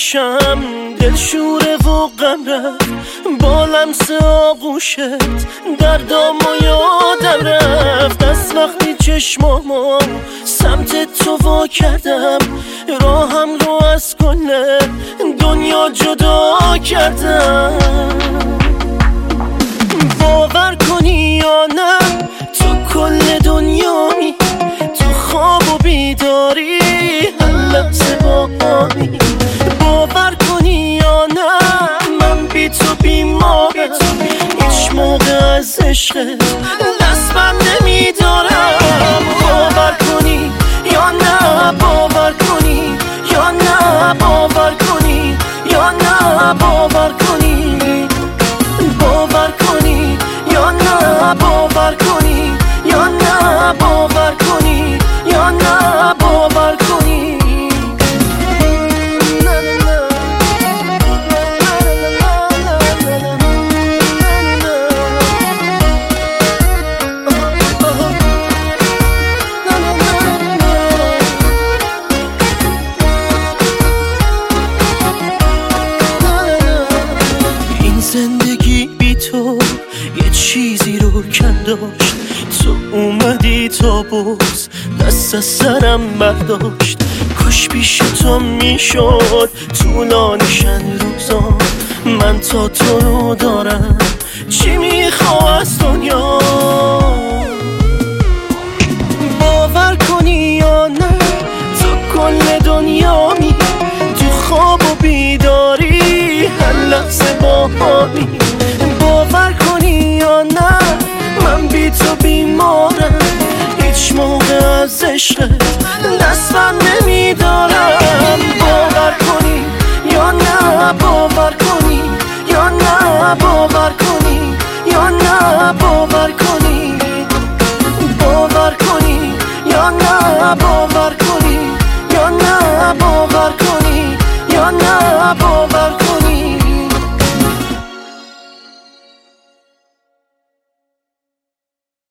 باشم دل شوره و غم رفت با لمس آغوشت دردام و یادم رفت از وقتی چشمامو سمت تو وا کردم راهم رو از کل دنیا جدا کردم باور کنی یا نه تو کل دنیایی تو خواب و بیداری هر لحظه با همی باور کنی یا نه من بی تو بیمارم هیچ موقع از عشقت دست بر نمیدارم باور کنی یا نه باور کنی یا نه باور کنی یا نه باور کنی باور کنی یا نه باور کنی یا نه باور کنی یا نه باور کنی این زندگی بی تو یه چیزی رو کم داشت تو اومدی تا باز دست از سرم برداشت کاش پیش تو میشد طولانیشن روزا من تا تو رو دارم چی میخوا از دنیا باور کنی یا نه تو کل دنیا می تو خواب و بیداری هر لحظه با همی باور کنی یا نه من بی تو بیمارم هیچ موقع از عشقت دست بر